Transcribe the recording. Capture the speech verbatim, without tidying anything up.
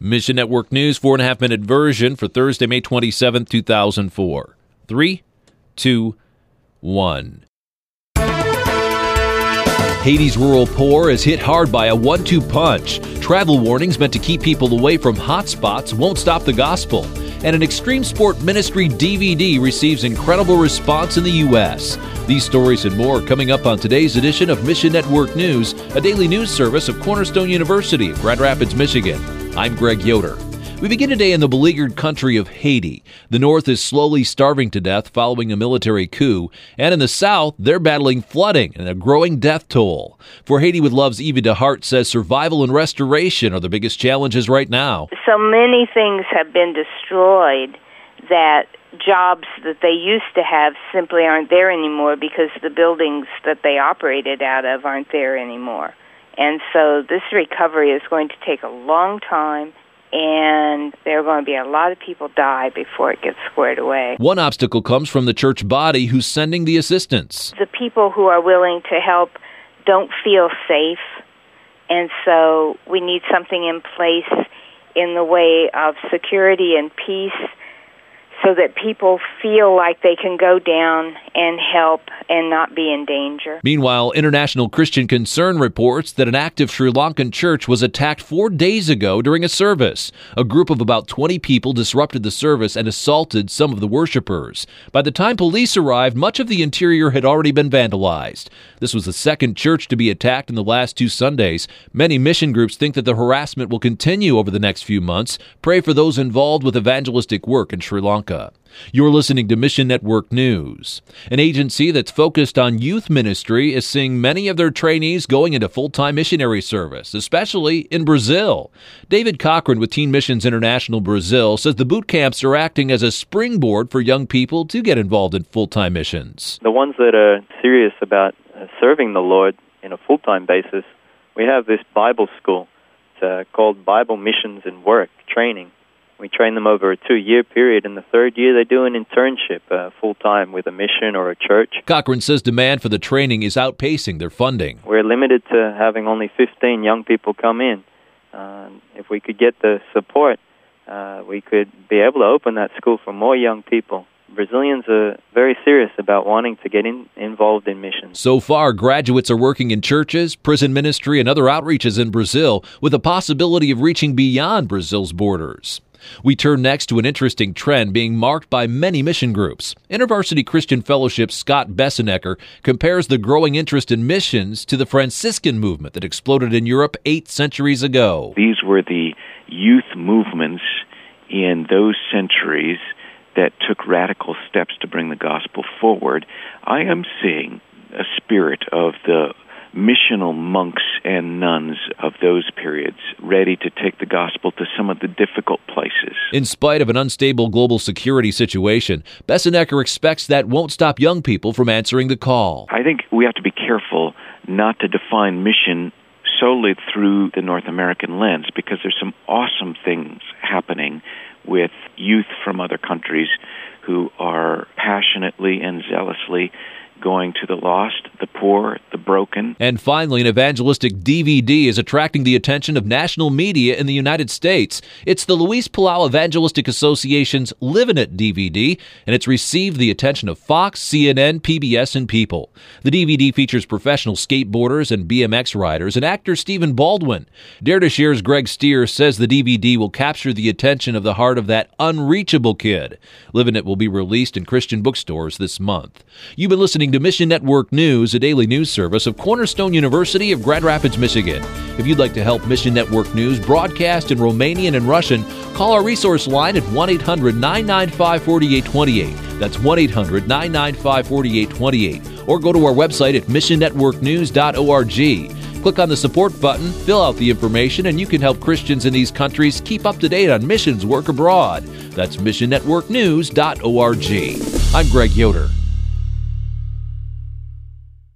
Mission Network News, four and a half minute version for Thursday, May twenty-seventh, two thousand four. Three, two, one. Haiti's rural poor is hit hard by a one two punch. Travel warnings meant to keep people away from hot spots won't stop the gospel. And an extreme sport ministry D V D receives incredible response in the U S These stories and more coming up on today's edition of Mission Network News, a daily news service of Cornerstone University of Grand Rapids, Michigan. I'm Greg Yoder. We begin today in the beleaguered country of Haiti. The north is slowly starving to death following a military coup, and in the south, they're battling flooding and a growing death toll. For Haiti with Love's Evie DeHart says survival and restoration are the biggest challenges right now. So many things have been destroyed that jobs that they used to have simply aren't there anymore because the buildings that they operated out of aren't there anymore. And so this recovery is going to take a long time, and there are going to be a lot of people die before it gets squared away. One obstacle comes from the church body who's sending the assistance. The people who are willing to help don't feel safe, and so we need something in place in the way of security and peace so that people feel like they can go down and help and not be in danger. Meanwhile, International Christian Concern reports that an active Sri Lankan church was attacked four days ago during a service. A group of about twenty people disrupted the service and assaulted some of the worshipers. By the time police arrived, much of the interior had already been vandalized. This was the second church to be attacked in the last two Sundays. Many mission groups think that the harassment will continue over the next few months. Pray for those involved with evangelistic work in Sri Lanka. You're listening to Mission Network News. An agency that's focused on youth ministry is seeing many of their trainees going into full-time missionary service, especially in Brazil. David Cochran with Teen Missions International Brazil says the boot camps are acting as a springboard for young people to get involved in full-time missions. The ones that are serious about serving the Lord in a full-time basis, we have this Bible school. It's uh, called Bible Missions and Work Training. We train them over a two-year period. In the third year, they do an internship uh, full-time with a mission or a church. Cochran says demand for the training is outpacing their funding. We're limited to having only fifteen young people come in. Uh, if we could get the support, uh, we could be able to open that school for more young people. Brazilians are very serious about wanting to get in, involved in missions. So far, graduates are working in churches, prison ministry, and other outreaches in Brazil with the possibility of reaching beyond Brazil's borders. We turn next to an interesting trend being marked by many mission groups. InterVarsity Christian Fellowship's Scott Bessenecker compares the growing interest in missions to the Franciscan movement that exploded in Europe eight centuries ago. These were the youth movements in those centuries that took radical steps to bring the gospel forward. I am seeing a spirit of the missional monks and nuns of those periods ready to take the gospel to some of the difficult places. In spite of an unstable global security situation, Bessenecker expects that won't stop young people from answering the call. I think we have to be careful not to define mission solely through the North American lens, because there's some awesome things happening with youth from other countries who are passionately and zealously going to the lost, the poor, the broken. And finally, an evangelistic D V D is attracting the attention of national media in the United States. It's the Luis Palau Evangelistic Association's Livin' It D V D, and it's received the attention of Fox, C N N, P B S, and People. The D V D features professional skateboarders and B M X riders and actor Stephen Baldwin. Dare to Share's Greg Steer says the D V D will capture the attention of the heart of that unreachable kid. Livin' It will be released in Christian bookstores this month. You've been listening to Mission Network News, a daily news service of Cornerstone University of Grand Rapids, Michigan. If you'd like to help Mission Network News broadcast in Romanian and Russian, call our resource line at one eight hundred nine nine five four eight two eight. That's one eight hundred nine nine five four eight two eight. Or go to our website at mission network news dot org. Click on the support button, fill out the information, and you can help Christians in these countries keep up to date on missions work abroad. That's mission network news dot org. I'm Greg Yoder.